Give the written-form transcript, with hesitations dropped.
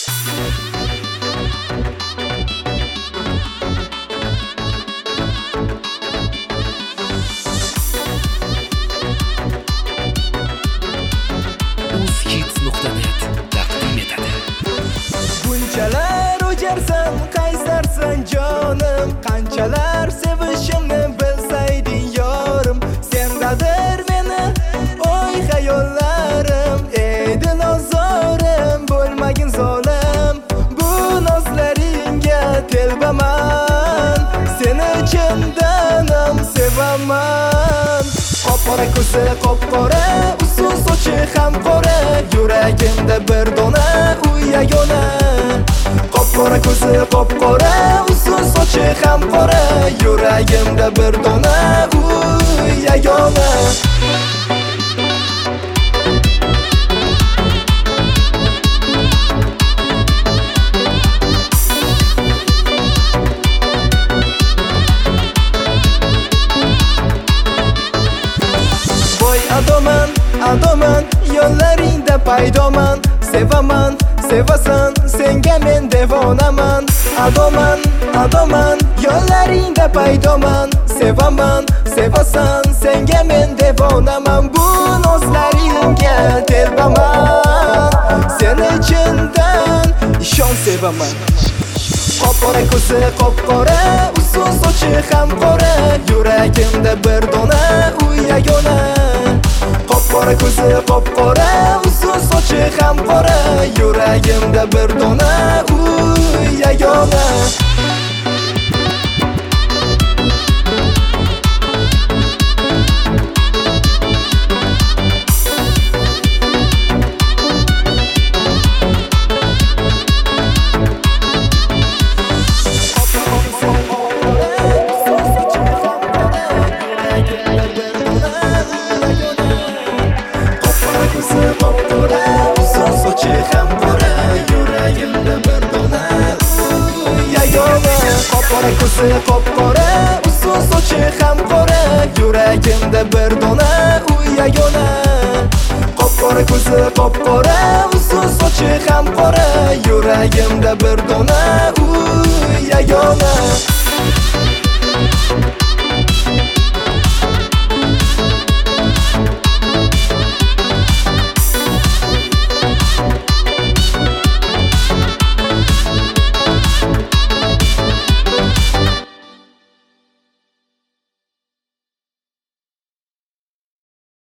uzhits.net taqdim etadi. Bunchalar o'jarsan, qaysarsan jonim, qanchalar sevishimni bilsayding yorim. Sendadir meni o'y xayollarim, edi nozorim, bo'lmagin zolim. Bu nozlaringga telbaman, seni chindanam sevaman. Qop-qora ko'zi qop-qora, uzun sochi ham qora, yuragimda bir dona u yagona. Qop-qora ko'zi qop-qora, uzun sochi ham qora, yuragimda bir dona u yagona. Adoman, adoman, yo'llaringda paydoman, sevaman, sevasan, senga men devonaman. Adoman, adoman, yo'llaringda paydoman, sevaman, sevasan, senga men devonaman. Bu nozlaringga telbaman, seni chindan ishon sevaman. Qop-qora ko'zi qop-qora, uzun sochi ham qora, yuragimda bir dona u yagona. Qop-qora ko'zi qop-qora, uzun sochi ham qora, yuragimda bir dona u yagona. Qop-qora ko'zi qop-qora, uzun sochi ham qora, yuragimda bir dona u yagona. Qop-qora ko'zi qop-qora, uzun sochi ham qora, yuragimda bir dona u yagona.